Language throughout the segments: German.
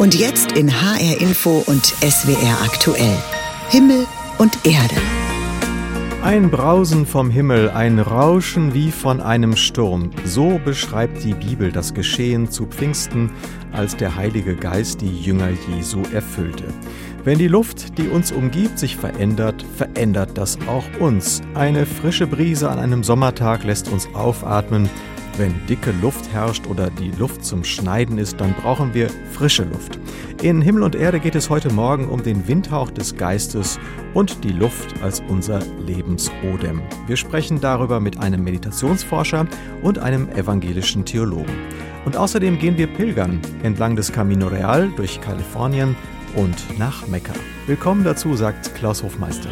Und jetzt in HR Info und SWR aktuell. Himmel und Erde. Ein Brausen vom Himmel, ein Rauschen wie von einem Sturm. So beschreibt die Bibel das Geschehen zu Pfingsten, als der Heilige Geist die Jünger Jesu erfüllte. Wenn die Luft, die uns umgibt, sich verändert, verändert das auch uns. Eine frische Brise an einem Sommertag lässt uns aufatmen. Wenn dicke Luft herrscht oder die Luft zum Schneiden ist, dann brauchen wir frische Luft. In Himmel und Erde geht es heute Morgen um den Windhauch des Geistes und die Luft als unser Lebensodem. Wir sprechen darüber mit einem Meditationsforscher und einem evangelischen Theologen. Und außerdem gehen wir pilgern entlang des Camino Real durch Kalifornien und nach Mekka. Willkommen dazu, sagt Klaus Hofmeister.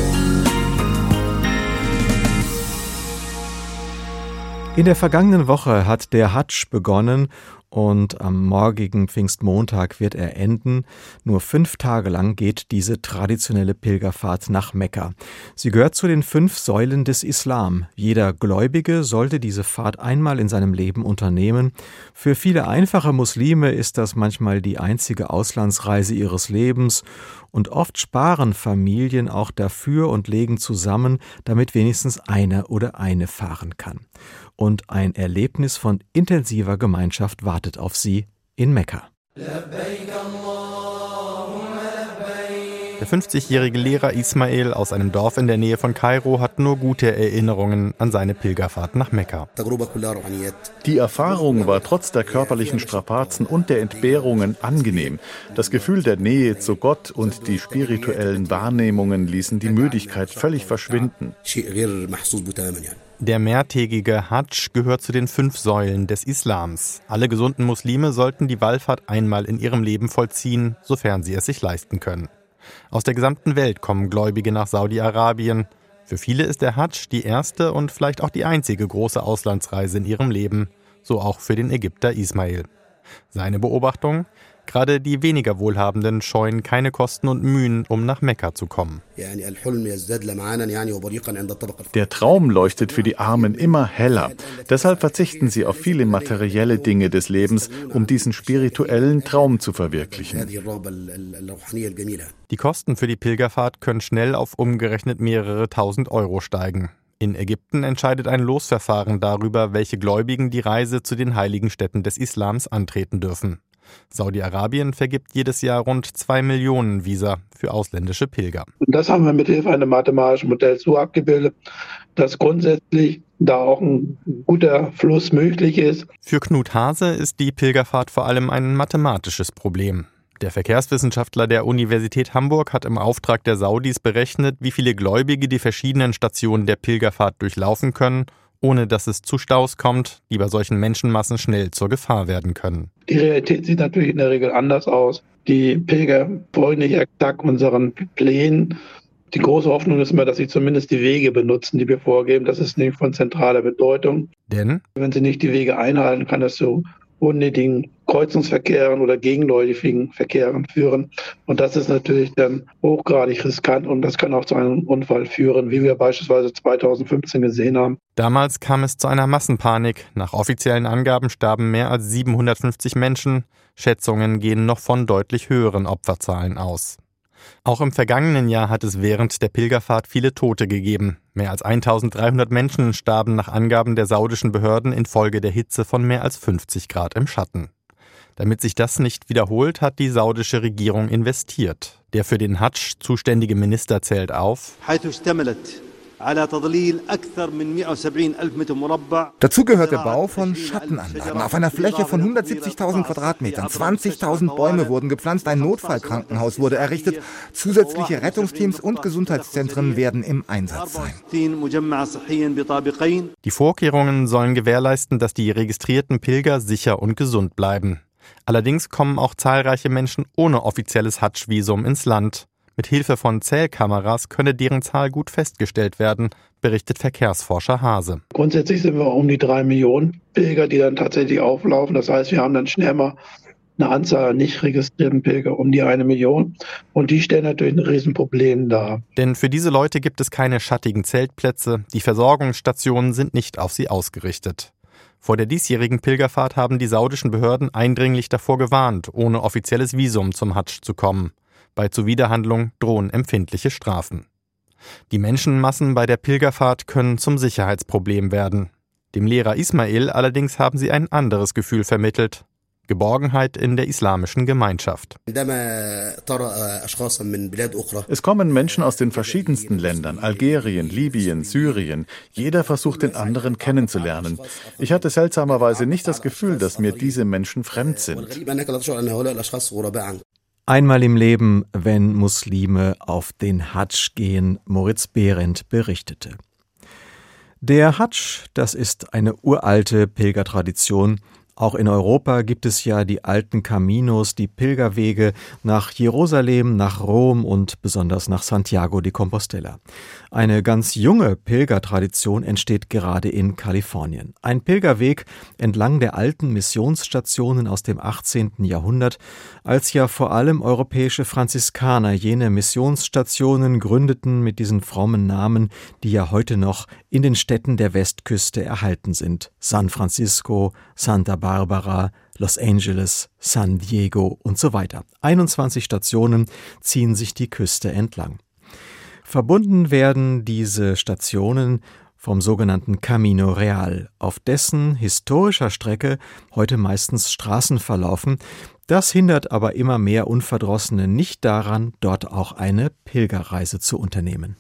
In der vergangenen Woche hat der Hadsch begonnen und am morgigen Pfingstmontag wird er enden. Nur 5 Tage lang geht diese traditionelle Pilgerfahrt nach Mekka. Sie gehört zu den 5 Säulen des Islam. Jeder Gläubige sollte diese Fahrt einmal in seinem Leben unternehmen. Für viele einfache Muslime ist das manchmal die einzige Auslandsreise ihres Lebens. Und oft sparen Familien auch dafür und legen zusammen, damit wenigstens einer oder eine fahren kann. Und ein Erlebnis von intensiver Gemeinschaft wartet auf sie in Mekka. Der 50-jährige Lehrer Ismail aus einem Dorf in der Nähe von Kairo hat nur gute Erinnerungen an seine Pilgerfahrt nach Mekka. Die Erfahrung war trotz der körperlichen Strapazen und der Entbehrungen angenehm. Das Gefühl der Nähe zu Gott und die spirituellen Wahrnehmungen ließen die Müdigkeit völlig verschwinden. Der mehrtägige Hadsch gehört zu den 5 Säulen des Islams. Alle gesunden Muslime sollten die Wallfahrt einmal in ihrem Leben vollziehen, sofern sie es sich leisten können. Aus der gesamten Welt kommen Gläubige nach Saudi-Arabien. Für viele ist der Hadsch die erste und vielleicht auch die einzige große Auslandsreise in ihrem Leben, so auch für den Ägypter Ismail. Seine Beobachtung: Gerade die weniger Wohlhabenden scheuen keine Kosten und Mühen, um nach Mekka zu kommen. Der Traum leuchtet für die Armen immer heller. Deshalb verzichten sie auf viele materielle Dinge des Lebens, um diesen spirituellen Traum zu verwirklichen. Die Kosten für die Pilgerfahrt können schnell auf umgerechnet mehrere tausend Euro steigen. In Ägypten entscheidet ein Losverfahren darüber, welche Gläubigen die Reise zu den heiligen Städten des Islams antreten dürfen. Saudi-Arabien vergibt jedes Jahr rund 2 Millionen Visa für ausländische Pilger. Und das haben wir mit Hilfe eines mathematischen Modells so abgebildet, dass grundsätzlich da auch ein guter Fluss möglich ist. Für Knut Hase ist die Pilgerfahrt vor allem ein mathematisches Problem. Der Verkehrswissenschaftler der Universität Hamburg hat im Auftrag der Saudis berechnet, wie viele Gläubige die verschiedenen Stationen der Pilgerfahrt durchlaufen können, ohne dass es zu Staus kommt, die bei solchen Menschenmassen schnell zur Gefahr werden können. Die Realität sieht natürlich in der Regel anders aus. Die Pilger folgen nicht exakt unseren Plänen. Die große Hoffnung ist immer, dass sie zumindest die Wege benutzen, die wir vorgeben. Das ist nicht von zentraler Bedeutung. Denn wenn sie nicht die Wege einhalten, kann das zu unnötigen Kreuzungsverkehren oder gegenläufigen Verkehren führen. Und das ist natürlich dann hochgradig riskant und das kann auch zu einem Unfall führen, wie wir beispielsweise 2015 gesehen haben. Damals kam es zu einer Massenpanik. Nach offiziellen Angaben starben mehr als 750 Menschen. Schätzungen gehen noch von deutlich höheren Opferzahlen aus. Auch im vergangenen Jahr hat es während der Pilgerfahrt viele Tote gegeben. Mehr als 1300 Menschen starben nach Angaben der saudischen Behörden infolge der Hitze von mehr als 50 Grad im Schatten. Damit sich das nicht wiederholt, hat die saudische Regierung investiert. Der für den Hadsch zuständige Minister zählt auf: Dazu gehört der Bau von Schattenanlagen auf einer Fläche von 170.000 Quadratmetern. 20.000 Bäume wurden gepflanzt, ein Notfallkrankenhaus wurde errichtet, zusätzliche Rettungsteams und Gesundheitszentren werden im Einsatz sein. Die Vorkehrungen sollen gewährleisten, dass die registrierten Pilger sicher und gesund bleiben. Allerdings kommen auch zahlreiche Menschen ohne offizielles Hadsch-Visum ins Land. Mit Hilfe von Zählkameras könne deren Zahl gut festgestellt werden, berichtet Verkehrsforscher Hase. Grundsätzlich sind wir um die 3 Millionen Pilger, die dann tatsächlich auflaufen. Das heißt, wir haben dann schnell mal eine Anzahl an nicht registrierten Pilger um die 1 Million. Und die stellen natürlich ein Riesenproblem dar. Denn für diese Leute gibt es keine schattigen Zeltplätze. Die Versorgungsstationen sind nicht auf sie ausgerichtet. Vor der diesjährigen Pilgerfahrt haben die saudischen Behörden eindringlich davor gewarnt, ohne offizielles Visum zum Hadsch zu kommen. Bei Zuwiderhandlung drohen empfindliche Strafen. Die Menschenmassen bei der Pilgerfahrt können zum Sicherheitsproblem werden. Dem Lehrer Ismail allerdings haben sie ein anderes Gefühl vermittelt: Geborgenheit in der islamischen Gemeinschaft. Es kommen Menschen aus den verschiedensten Ländern, Algerien, Libyen, Syrien. Jeder versucht, den anderen kennenzulernen. Ich hatte seltsamerweise nicht das Gefühl, dass mir diese Menschen fremd sind. Einmal im Leben, wenn Muslime auf den Hadsch gehen, Moritz Behrendt berichtete. Der Hadsch, das ist eine uralte Pilgertradition. Auch in Europa gibt es ja die alten Caminos, die Pilgerwege nach Jerusalem, nach Rom und besonders nach Santiago de Compostela. Eine ganz junge Pilgertradition entsteht gerade in Kalifornien. Ein Pilgerweg entlang der alten Missionsstationen aus dem 18. Jahrhundert, als ja vor allem europäische Franziskaner jene Missionsstationen gründeten mit diesen frommen Namen, die ja heute noch in den Städten der Westküste erhalten sind. San Francisco, Santa Barbara, Los Angeles, San Diego und so weiter. 21 Stationen ziehen sich die Küste entlang. Verbunden werden diese Stationen vom sogenannten Camino Real, auf dessen historischer Strecke heute meistens Straßen verlaufen. Das hindert aber immer mehr Unverdrossene nicht daran, dort auch eine Pilgerreise zu unternehmen.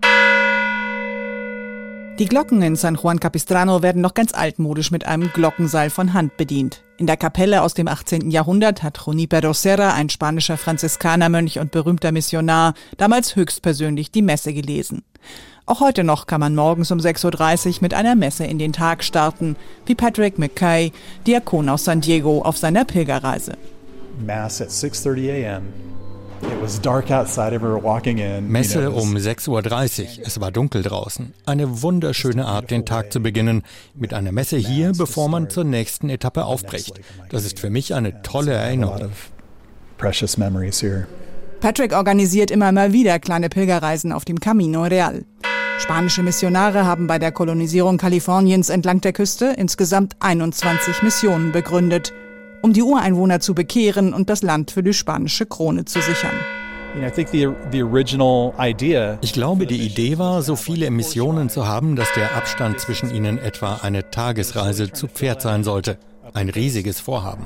Die Glocken in San Juan Capistrano werden noch ganz altmodisch mit einem Glockenseil von Hand bedient. In der Kapelle aus dem 18. Jahrhundert hat Junípero Serra, ein spanischer Franziskanermönch und berühmter Missionar, damals höchstpersönlich die Messe gelesen. Auch heute noch kann man morgens um 6.30 Uhr mit einer Messe in den Tag starten, wie Patrick McKay, Diakon aus San Diego, auf seiner Pilgerreise. Mass at 6:30 a.m. Messe um 6.30 Uhr. Es war dunkel draußen. Eine wunderschöne Art, den Tag zu beginnen. Mit einer Messe hier, bevor man zur nächsten Etappe aufbricht. Das ist für mich eine tolle Erinnerung. Patrick organisiert immer mal wieder kleine Pilgerreisen auf dem Camino Real. Spanische Missionare haben bei der Kolonisierung Kaliforniens entlang der Küste insgesamt 21 Missionen begründet, um die Ureinwohner zu bekehren und das Land für die spanische Krone zu sichern. Ich glaube, die Idee war, so viele Missionen zu haben, dass der Abstand zwischen ihnen etwa eine Tagesreise zu Pferd sein sollte. Ein riesiges Vorhaben.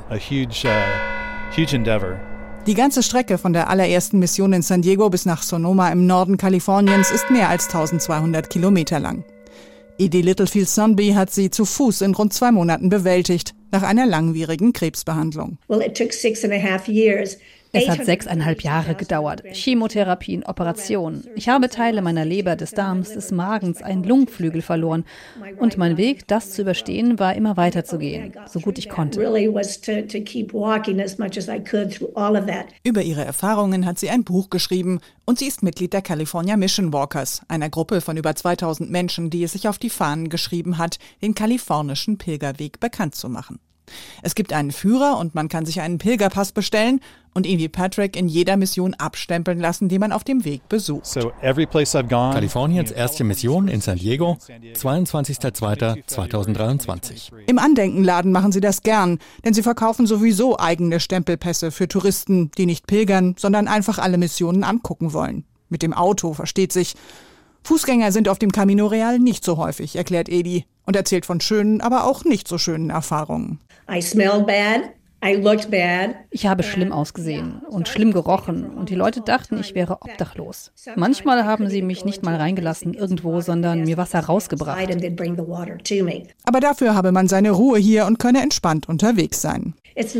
Die ganze Strecke von der allerersten Mission in San Diego bis nach Sonoma im Norden Kaliforniens ist mehr als 1200 Kilometer lang. Edie Littlefield-Sonby hat sie zu Fuß in rund 2 Monaten bewältigt, nach einer langwierigen Krebsbehandlung. Es hat 6,5 Jahre gedauert. Chemotherapien, Operationen. Ich habe Teile meiner Leber, des Darms, des Magens, einen Lungenflügel verloren. Und mein Weg, das zu überstehen, war immer weiterzugehen, so gut ich konnte. Über ihre Erfahrungen hat sie ein Buch geschrieben und sie ist Mitglied der California Mission Walkers, einer Gruppe von über 2000 Menschen, die es sich auf die Fahnen geschrieben hat, den kalifornischen Pilgerweg bekannt zu machen. Es gibt einen Führer und man kann sich einen Pilgerpass bestellen und ihn wie Patrick in jeder Mission abstempeln lassen, die man auf dem Weg besucht. Kaliforniens erste Mission in San Diego, 22.02.2023. Im Andenkenladen machen sie das gern, denn sie verkaufen sowieso eigene Stempelpässe für Touristen, die nicht pilgern, sondern einfach alle Missionen angucken wollen. Mit dem Auto, versteht sich. Fußgänger sind auf dem Camino Real nicht so häufig, erklärt Edie und erzählt von schönen, aber auch nicht so schönen Erfahrungen. Ich habe schlimm ausgesehen und schlimm gerochen und die Leute dachten, ich wäre obdachlos. Manchmal haben sie mich nicht mal reingelassen irgendwo, sondern mir Wasser rausgebracht. Aber dafür habe man seine Ruhe hier und könne entspannt unterwegs sein. Es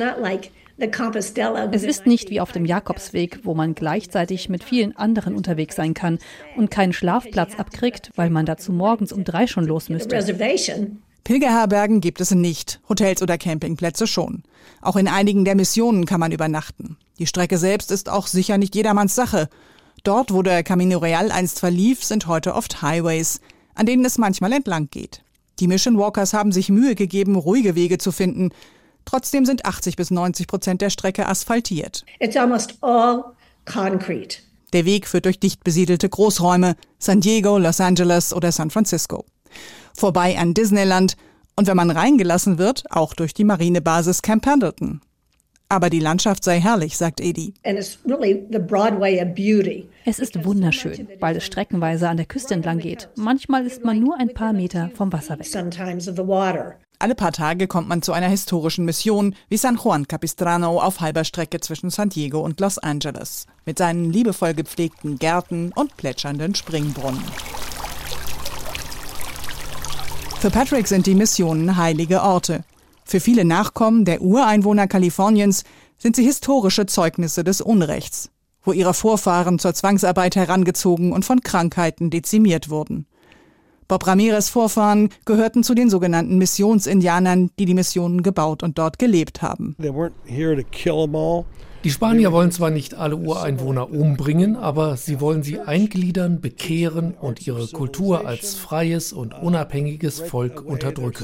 ist nicht wie auf dem Jakobsweg, wo man gleichzeitig mit vielen anderen unterwegs sein kann und keinen Schlafplatz abkriegt, weil man dazu morgens um 3 schon los müsste. Pilgerherbergen gibt es nicht, Hotels oder Campingplätze schon. Auch in einigen der Missionen kann man übernachten. Die Strecke selbst ist auch sicher nicht jedermanns Sache. Dort, wo der Camino Real einst verlief, sind heute oft Highways, an denen es manchmal entlang geht. Die Mission Walkers haben sich Mühe gegeben, ruhige Wege zu finden. Trotzdem sind 80-90% der Strecke asphaltiert. Der Weg führt durch dicht besiedelte Großräume, San Diego, Los Angeles oder San Francisco. Vorbei an Disneyland Und wenn man reingelassen wird, auch durch die Marinebasis Camp Pendleton. Aber die Landschaft sei herrlich, sagt Edi. Es ist wunderschön, weil es streckenweise an der Küste entlang geht. Manchmal ist man nur ein paar Meter vom Wasser weg. Alle paar Tage kommt man zu einer historischen Mission wie San Juan Capistrano auf halber Strecke zwischen San Diego und Los Angeles. Mit seinen liebevoll gepflegten Gärten und plätschernden Springbrunnen. Für Patrick sind die Missionen heilige Orte. Für viele Nachkommen der Ureinwohner Kaliforniens sind sie historische Zeugnisse des Unrechts, wo ihre Vorfahren zur Zwangsarbeit herangezogen und von Krankheiten dezimiert wurden. Bob Ramirez' Vorfahren gehörten zu den sogenannten Missionsindianern, die die Missionen gebaut und dort gelebt haben. Die Spanier wollen zwar nicht alle Ureinwohner umbringen, aber sie wollen sie eingliedern, bekehren und ihre Kultur als freies und unabhängiges Volk unterdrücken.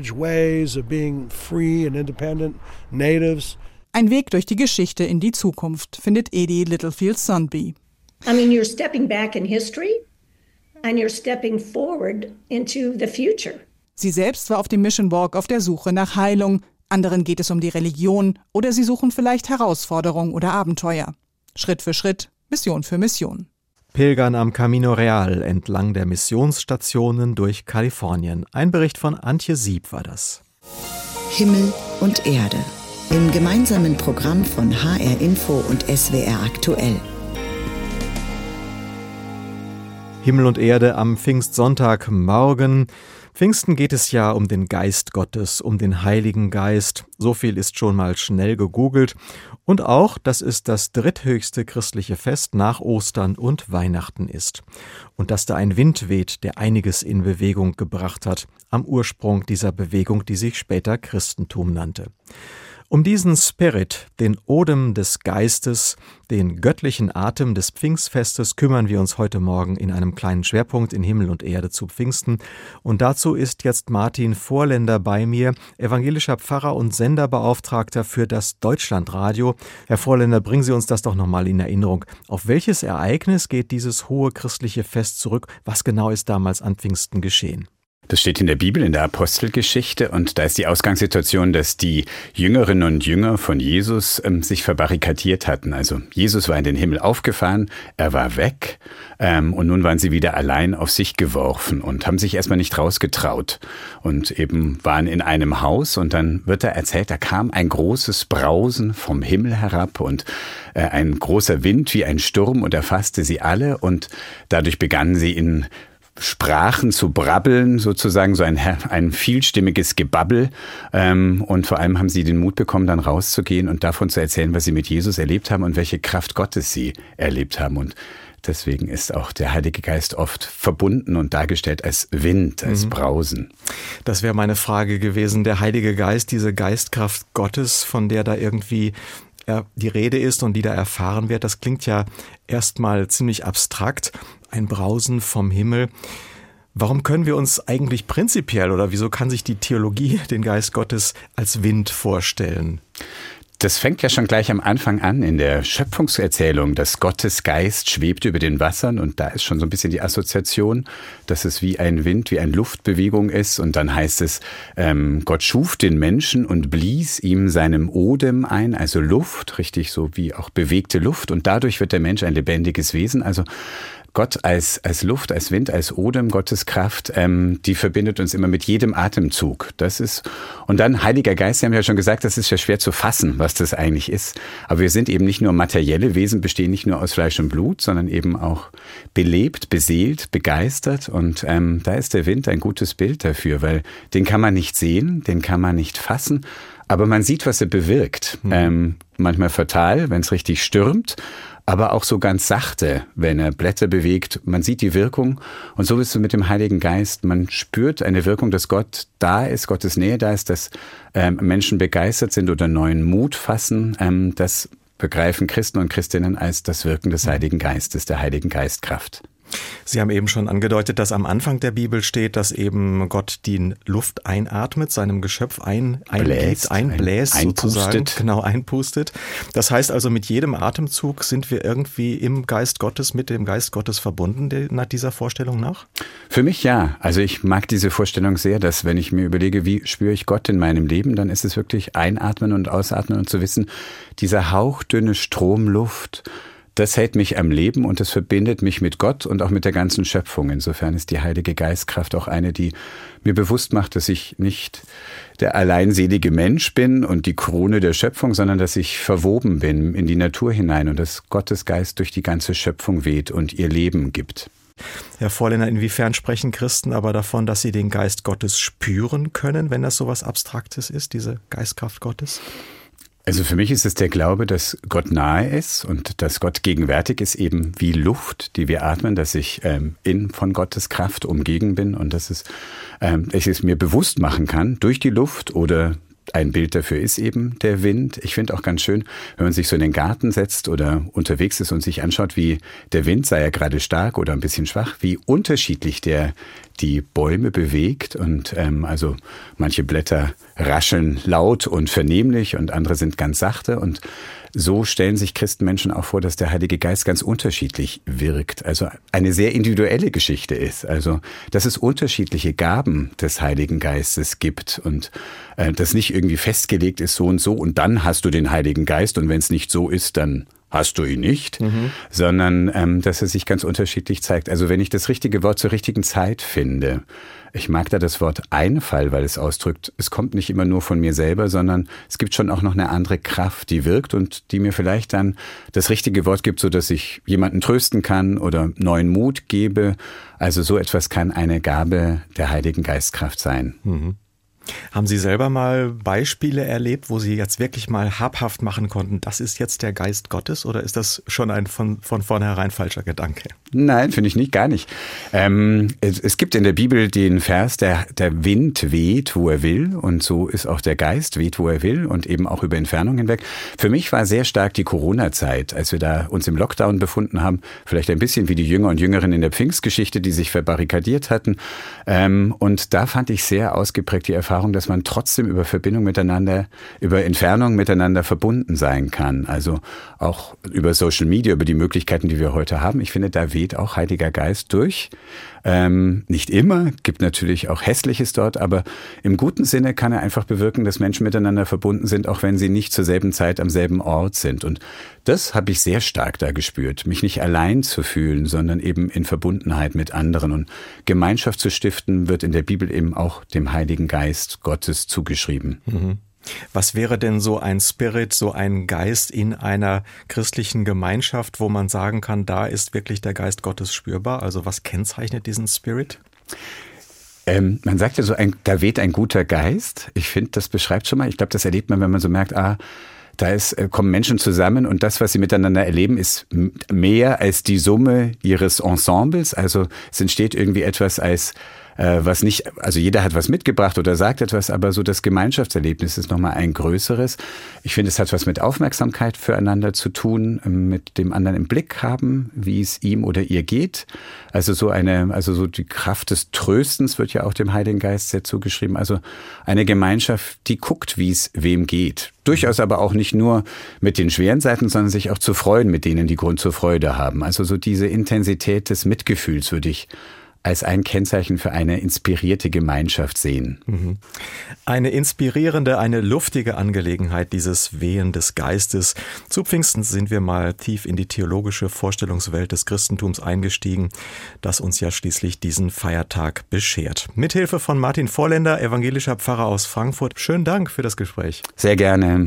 Ein Weg durch die Geschichte in die Zukunft, findet Edi Littlefield-Sonby. You're stepping back in history and you're stepping forward into the future. Sie selbst war auf dem Mission Walk auf der Suche nach Heilung. Anderen geht es um die Religion oder sie suchen vielleicht Herausforderung oder Abenteuer. Schritt für Schritt, Mission für Mission. Pilgern am Camino Real entlang der Missionsstationen durch Kalifornien. Ein Bericht von Antje Sieb war das. Himmel und Erde. Im gemeinsamen Programm von HR Info und SWR aktuell. Himmel und Erde am Pfingstsonntagmorgen. Pfingsten geht es ja um den Geist Gottes, um den Heiligen Geist. So viel ist schon mal schnell gegoogelt. Und auch, dass es das dritthöchste christliche Fest nach Ostern und Weihnachten ist. Und dass da ein Wind weht, der einiges in Bewegung gebracht hat, am Ursprung dieser Bewegung, die sich später Christentum nannte. Um diesen Spirit, den Odem des Geistes, den göttlichen Atem des Pfingstfestes kümmern wir uns heute Morgen in einem kleinen Schwerpunkt in Himmel und Erde zu Pfingsten. Und dazu ist jetzt Martin Vorländer bei mir, evangelischer Pfarrer und Senderbeauftragter für das Deutschlandradio. Herr Vorländer, bringen Sie uns das doch nochmal in Erinnerung. Auf welches Ereignis geht dieses hohe christliche Fest zurück? Was genau ist damals an Pfingsten geschehen? Das steht in der Bibel, in der Apostelgeschichte, und da ist die Ausgangssituation, dass die Jüngerinnen und Jünger von Jesus sich verbarrikadiert hatten. Also Jesus war in den Himmel aufgefahren, er war weg und nun waren sie wieder allein auf sich geworfen und haben sich erstmal nicht rausgetraut und eben waren in einem Haus und dann wird da erzählt, da kam ein großes Brausen vom Himmel herab und ein großer Wind wie ein Sturm und erfasste sie alle und dadurch begannen sie in Sprachen zu brabbeln, sozusagen so ein vielstimmiges Gebabbel. Und vor allem haben sie den Mut bekommen, dann rauszugehen und davon zu erzählen, was sie mit Jesus erlebt haben und welche Kraft Gottes sie erlebt haben. Und deswegen ist auch der Heilige Geist oft verbunden und dargestellt als Wind, als Brausen. Das wäre meine Frage gewesen. Der Heilige Geist, diese Geistkraft Gottes, von der da irgendwie die Rede ist und die da erfahren wird, das klingt ja erstmal ziemlich abstrakt. Ein Brausen vom Himmel. Warum können wir uns eigentlich prinzipiell oder wieso kann sich die Theologie den Geist Gottes als Wind vorstellen? Das fängt ja schon gleich am Anfang an in der Schöpfungserzählung, dass Gottes Geist schwebt über den Wassern und da ist schon so ein bisschen die Assoziation, dass es wie ein Wind, wie eine Luftbewegung ist und dann heißt es, Gott schuf den Menschen und blies ihm seinem Odem ein, also Luft, richtig so wie auch bewegte Luft und dadurch wird der Mensch ein lebendiges Wesen, also Gott als Luft, als Wind, als Odem, Gottes Kraft, die verbindet uns immer mit jedem Atemzug. Das ist, und dann Heiliger Geist, Sie haben ja schon gesagt, das ist ja schwer zu fassen, was das eigentlich ist. Aber wir sind eben nicht nur materielle Wesen, bestehen nicht nur aus Fleisch und Blut, sondern eben auch belebt, beseelt, begeistert. Und da ist der Wind ein gutes Bild dafür, weil den kann man nicht sehen, den kann man nicht fassen, aber man sieht, was er bewirkt. Manchmal fatal, wenn es richtig stürmt, aber auch so ganz sachte, wenn er Blätter bewegt. Man sieht die Wirkung und so ist es mit dem Heiligen Geist. Man spürt eine Wirkung, dass Gott da ist, Gottes Nähe da ist, dass Menschen begeistert sind oder neuen Mut fassen. Das begreifen Christen und Christinnen als das Wirken des Heiligen Geistes, der Heiligen Geistkraft. Sie haben eben schon angedeutet, dass am Anfang der Bibel steht, dass eben Gott die Luft einatmet, seinem Geschöpf einbläst sozusagen. Genau, einpustet. Das heißt also, mit jedem Atemzug sind wir irgendwie im Geist Gottes, mit dem Geist Gottes verbunden, nach dieser Vorstellung nach? Für mich ja. Also ich mag diese Vorstellung sehr, dass wenn ich mir überlege, wie spüre ich Gott in meinem Leben, dann ist es wirklich einatmen und ausatmen und zu wissen, dieser hauchdünne Strom Luft, das hält mich am Leben und das verbindet mich mit Gott und auch mit der ganzen Schöpfung. Insofern ist die Heilige Geistkraft auch eine, die mir bewusst macht, dass ich nicht der alleinselige Mensch bin und die Krone der Schöpfung, sondern dass ich verwoben bin in die Natur hinein und dass Gottes Geist durch die ganze Schöpfung weht und ihr Leben gibt. Herr Vorländer, inwiefern sprechen Christen aber davon, dass sie den Geist Gottes spüren können, wenn das so was Abstraktes ist, diese Geistkraft Gottes? Also für mich ist es der Glaube, dass Gott nahe ist und dass Gott gegenwärtig ist, eben wie Luft, die wir atmen, dass ich von Gottes Kraft umgeben bin und dass ich es mir bewusst machen kann durch die Luft oder ein Bild dafür ist eben der Wind. Ich finde auch ganz schön, wenn man sich so in den Garten setzt oder unterwegs ist und sich anschaut, wie der Wind, sei er gerade stark oder ein bisschen schwach, wie unterschiedlich der die Bäume bewegt und also manche Blätter rascheln laut und vernehmlich und andere sind ganz sachte und so stellen sich Christenmenschen auch vor, dass der Heilige Geist ganz unterschiedlich wirkt, also eine sehr individuelle Geschichte ist, also dass es unterschiedliche Gaben des Heiligen Geistes gibt und das nicht irgendwie festgelegt ist so und dann hast du den Heiligen Geist und wenn es nicht so ist, dann hast du ihn nicht, sondern dass er sich ganz unterschiedlich zeigt. Also wenn ich das richtige Wort zur richtigen Zeit finde, ich mag da das Wort Einfall, weil es ausdrückt, es kommt nicht immer nur von mir selber, sondern es gibt schon auch noch eine andere Kraft, die wirkt und die mir vielleicht dann das richtige Wort gibt, sodass ich jemanden trösten kann oder neuen Mut gebe. Also so etwas kann eine Gabe der Heiligen Geistkraft sein. Mhm. Haben Sie selber mal Beispiele erlebt, wo Sie jetzt wirklich mal habhaft machen konnten, das ist jetzt der Geist Gottes oder ist das schon ein von vornherein falscher Gedanke? Nein, finde ich nicht, gar nicht. Es gibt in der Bibel den Vers, der Wind weht, wo er will und so ist auch der Geist weht, wo er will und eben auch über Entfernung hinweg. Für mich war sehr stark die Corona-Zeit, als wir da uns im Lockdown befunden haben, vielleicht ein bisschen wie die Jünger und Jüngerinnen in der Pfingstgeschichte, die sich verbarrikadiert hatten. Und da fand ich sehr ausgeprägt die Erfahrung, dass man trotzdem über Verbindung miteinander, über Entfernung miteinander verbunden sein kann. Also auch über Social Media, über die Möglichkeiten, die wir heute haben. Ich finde, da weht auch Heiliger Geist durch. Nicht immer, gibt natürlich auch Hässliches dort, aber im guten Sinne kann er einfach bewirken, dass Menschen miteinander verbunden sind, auch wenn sie nicht zur selben Zeit am selben Ort sind. Und das habe ich sehr stark da gespürt, mich nicht allein zu fühlen, sondern eben in Verbundenheit mit anderen. Und Gemeinschaft zu stiften wird in der Bibel eben auch dem Heiligen Geist Gottes zugeschrieben. Mhm. Was wäre denn so ein Spirit, so ein Geist in einer christlichen Gemeinschaft, wo man sagen kann, da ist wirklich der Geist Gottes spürbar? Also was kennzeichnet diesen Spirit? Man sagt ja so, da weht ein guter Geist. Ich finde, das beschreibt schon mal, ich glaube, das erlebt man, wenn man so merkt, kommen Menschen zusammen und das, was sie miteinander erleben, ist mehr als die Summe ihres Ensembles. Also es entsteht irgendwie etwas was nicht, also jeder hat was mitgebracht oder sagt etwas, aber so das Gemeinschaftserlebnis ist nochmal ein größeres. Ich finde, es hat was mit Aufmerksamkeit füreinander zu tun, mit dem anderen im Blick haben, wie es ihm oder ihr geht. Also so die Kraft des Tröstens wird ja auch dem Heiligen Geist sehr zugeschrieben. Also eine Gemeinschaft, die guckt, wie es wem geht. Durchaus aber auch nicht nur mit den schweren Seiten, sondern sich auch zu freuen mit denen, die Grund zur Freude haben. Also so diese Intensität des Mitgefühls würde ich als ein Kennzeichen für eine inspirierte Gemeinschaft sehen. Mhm. Eine inspirierende, eine luftige Angelegenheit, dieses Wehen des Geistes. Zu Pfingsten sind wir mal tief in die theologische Vorstellungswelt des Christentums eingestiegen, das uns ja schließlich diesen Feiertag beschert. Mithilfe von Martin Vorländer, evangelischer Pfarrer aus Frankfurt. Schönen Dank für das Gespräch. Sehr gerne.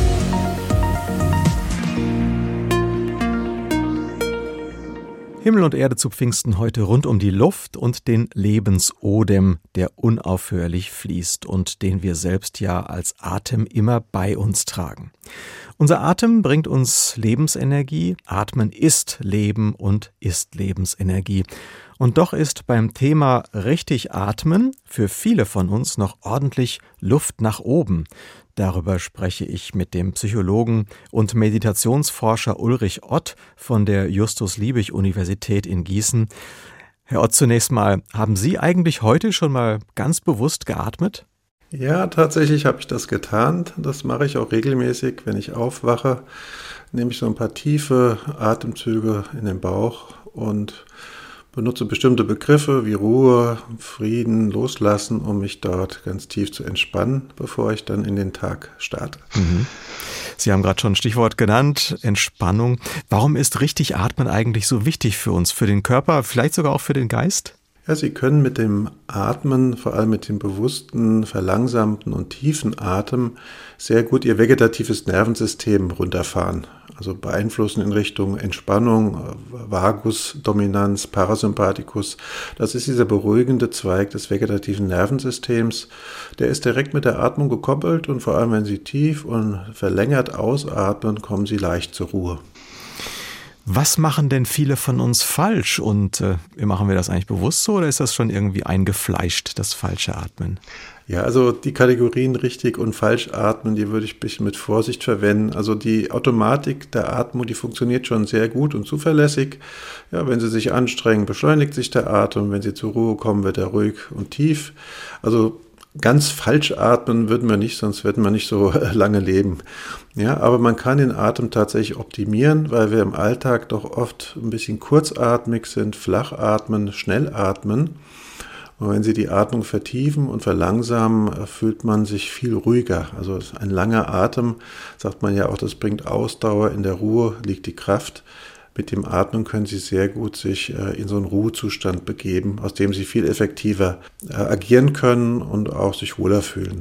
Himmel und Erde zu Pfingsten heute rund um die Luft und den Lebensodem, der unaufhörlich fließt und den wir selbst ja als Atem immer bei uns tragen. Unser Atem bringt uns Lebensenergie, Atmen ist Leben und ist Lebensenergie. Und doch ist beim Thema richtig atmen für viele von uns noch ordentlich Luft nach oben. Darüber spreche ich mit dem Psychologen und Meditationsforscher Ulrich Ott von der Justus-Liebig-Universität in Gießen. Herr Ott, zunächst mal, haben Sie eigentlich heute schon mal ganz bewusst geatmet? Ja, tatsächlich habe ich das getan. Das mache ich auch regelmäßig, wenn ich aufwache. Nehme ich so ein paar tiefe Atemzüge in den Bauch und benutze bestimmte Begriffe wie Ruhe, Frieden, Loslassen, um mich dort ganz tief zu entspannen, bevor ich dann in den Tag starte. Sie haben gerade schon ein Stichwort genannt, Entspannung. Warum ist richtig Atmen eigentlich so wichtig für uns, für den Körper, vielleicht sogar auch für den Geist? Ja, Sie können mit dem Atmen, vor allem mit dem bewussten, verlangsamten und tiefen Atem, sehr gut Ihr vegetatives Nervensystem runterfahren. Also beeinflussen in Richtung Entspannung, Vagusdominanz, Parasympathikus. Das ist dieser beruhigende Zweig des vegetativen Nervensystems. Der ist direkt mit der Atmung gekoppelt und vor allem, wenn Sie tief und verlängert ausatmen, kommen Sie leicht zur Ruhe. Was machen denn viele von uns falsch und machen wir das eigentlich bewusst so oder ist das schon irgendwie eingefleischt, das falsche Atmen? Ja, also die Kategorien richtig und falsch atmen, die würde ich ein bisschen mit Vorsicht verwenden. Also die Automatik der Atmung, die funktioniert schon sehr gut und zuverlässig. Ja, wenn Sie sich anstrengen, beschleunigt sich der Atem. Wenn Sie zur Ruhe kommen, wird er ruhig und tief. Also ganz falsch atmen würden wir nicht, sonst würden wir nicht so lange leben. Ja, aber man kann den Atem tatsächlich optimieren, weil wir im Alltag doch oft ein bisschen kurzatmig sind, flach atmen, schnell atmen. Und wenn Sie die Atmung vertiefen und verlangsamen, fühlt man sich viel ruhiger. Also ein langer Atem, sagt man ja auch, das bringt Ausdauer, in der Ruhe liegt die Kraft. Mit dem Atmen können Sie sehr gut sich in so einen Ruhezustand begeben, aus dem Sie viel effektiver agieren können und auch sich wohler fühlen.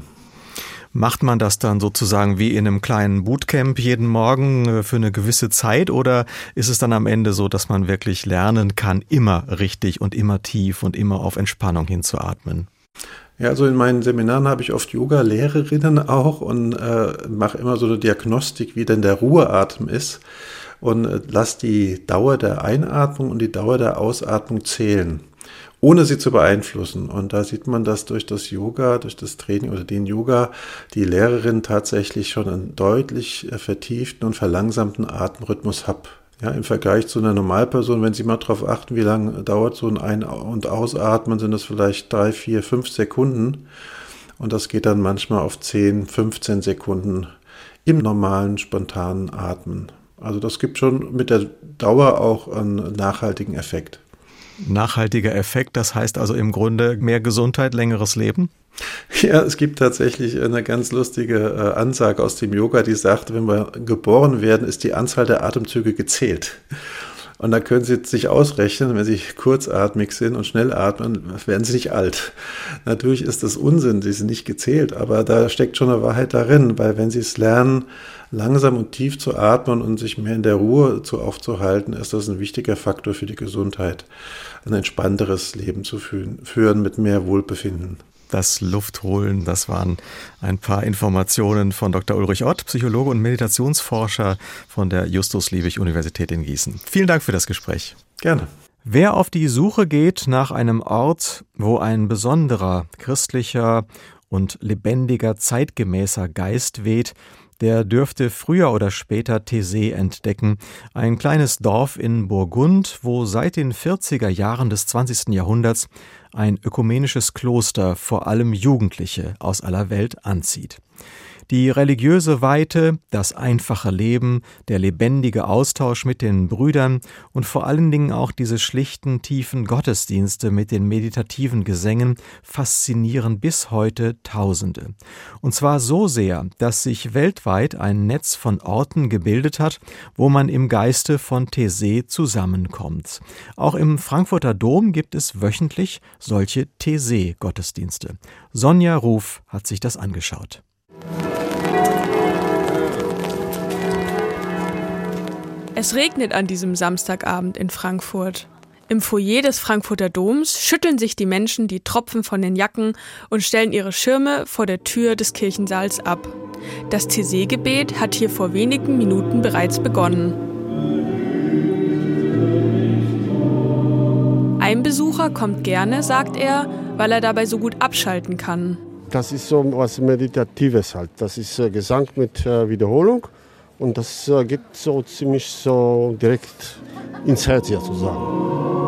Macht man das dann sozusagen wie in einem kleinen Bootcamp jeden Morgen für eine gewisse Zeit oder ist es dann am Ende so, dass man wirklich lernen kann, immer richtig und immer tief und immer auf Entspannung hinzuatmen? Ja, also in meinen Seminaren habe ich oft Yoga-Lehrerinnen auch und mache immer so eine Diagnostik, wie denn der Ruheatem ist und lasse die Dauer der Einatmung und die Dauer der Ausatmung zählen, ohne sie zu beeinflussen. Und da sieht man, dass durch das Yoga, durch das Training oder den Yoga, die Lehrerin tatsächlich schon einen deutlich vertieften und verlangsamten Atemrhythmus hat. Ja, im Vergleich zu einer Normalperson, wenn Sie mal darauf achten, wie lange dauert so ein Ein- und Ausatmen, sind das vielleicht 3, 4, 5 Sekunden. Und das geht dann manchmal auf 10, 15 Sekunden im normalen, spontanen Atmen. Also das gibt schon mit der Dauer auch einen nachhaltigen Effekt. Nachhaltiger Effekt, das heißt also im Grunde mehr Gesundheit, längeres Leben? Ja, es gibt tatsächlich eine ganz lustige Ansage aus dem Yoga, die sagt, wenn wir geboren werden, ist die Anzahl der Atemzüge gezählt. Und da können Sie sich ausrechnen, wenn Sie kurzatmig sind und schnell atmen, werden Sie nicht alt. Natürlich ist das Unsinn, Sie sind nicht gezählt, aber da steckt schon eine Wahrheit darin, weil wenn Sie es lernen, langsam und tief zu atmen und sich mehr in der Ruhe aufzuhalten, ist das ein wichtiger Faktor für die Gesundheit, ein entspannteres Leben zu führen mit mehr Wohlbefinden. Das Luftholen, das waren ein paar Informationen von Dr. Ulrich Ott, Psychologe und Meditationsforscher von der Justus-Liebig-Universität in Gießen. Vielen Dank für das Gespräch. Gerne. Wer auf die Suche geht nach einem Ort, wo ein besonderer, christlicher und lebendiger, zeitgemäßer Geist weht, der dürfte früher oder später Taizé entdecken, ein kleines Dorf in Burgund, wo seit den 40er Jahren des 20. Jahrhunderts ein ökumenisches Kloster vor allem Jugendliche aus aller Welt anzieht. Die religiöse Weite, das einfache Leben, der lebendige Austausch mit den Brüdern und vor allen Dingen auch diese schlichten, tiefen Gottesdienste mit den meditativen Gesängen faszinieren bis heute Tausende. Und zwar so sehr, dass sich weltweit ein Netz von Orten gebildet hat, wo man im Geiste von Taizé zusammenkommt. Auch im Frankfurter Dom gibt es wöchentlich solche Taizé-Gottesdienste. Sonja Ruf hat sich das angeschaut. Es regnet an diesem Samstagabend in Frankfurt. Im Foyer des Frankfurter Doms schütteln sich die Menschen die Tropfen von den Jacken und stellen ihre Schirme vor der Tür des Kirchensaals ab. Das Taizé-Gebet hat hier vor wenigen Minuten bereits begonnen. Ein Besucher kommt gerne, sagt er, weil er dabei so gut abschalten kann. Das ist so was Meditatives halt. Das ist Gesang mit Wiederholung und das geht so ziemlich so direkt ins Herz sozusagen.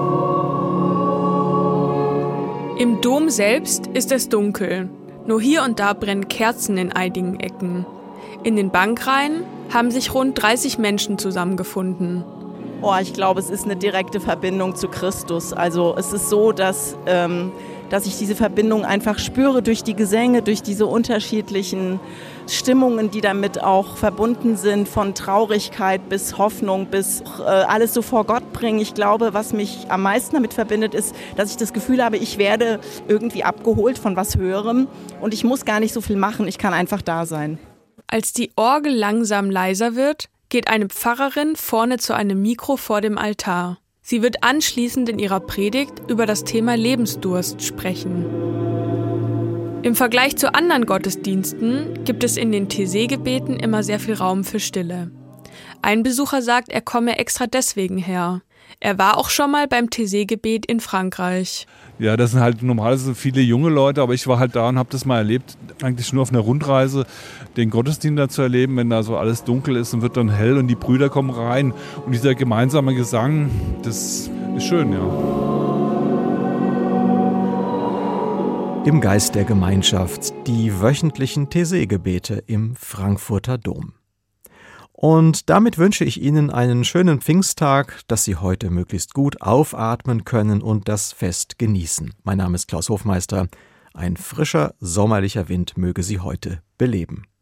Im Dom selbst ist es dunkel. Nur hier und da brennen Kerzen in einigen Ecken. In den Bankreihen haben sich rund 30 Menschen zusammengefunden. Ich glaube, es ist eine direkte Verbindung zu Christus. Also es ist so, dass ich diese Verbindung einfach spüre durch die Gesänge, durch diese unterschiedlichen Stimmungen, die damit auch verbunden sind, von Traurigkeit bis Hoffnung, bis alles so vor Gott bringen. Ich glaube, was mich am meisten damit verbindet, ist, dass ich das Gefühl habe, ich werde irgendwie abgeholt von was Höherem und ich muss gar nicht so viel machen, ich kann einfach da sein. Als die Orgel langsam leiser wird, geht eine Pfarrerin vorne zu einem Mikro vor dem Altar. Sie wird anschließend in ihrer Predigt über das Thema Lebensdurst sprechen. Im Vergleich zu anderen Gottesdiensten gibt es in den Taizé-Gebeten immer sehr viel Raum für Stille. Ein Besucher sagt, er komme extra deswegen her. Er war auch schon mal beim Taizé-Gebet in Frankreich. Ja, das sind halt normalerweise viele junge Leute, aber ich war halt da und habe das mal erlebt, eigentlich nur auf einer Rundreise, den Gottesdienst da zu erleben, wenn da so alles dunkel ist und wird dann hell und die Brüder kommen rein. Und dieser gemeinsame Gesang, das ist schön, ja. Im Geist der Gemeinschaft, die wöchentlichen Taizé-Gebete im Frankfurter Dom. Und damit wünsche ich Ihnen einen schönen Pfingsttag, dass Sie heute möglichst gut aufatmen können und das Fest genießen. Mein Name ist Klaus Hofmeister. Ein frischer, sommerlicher Wind möge Sie heute beleben.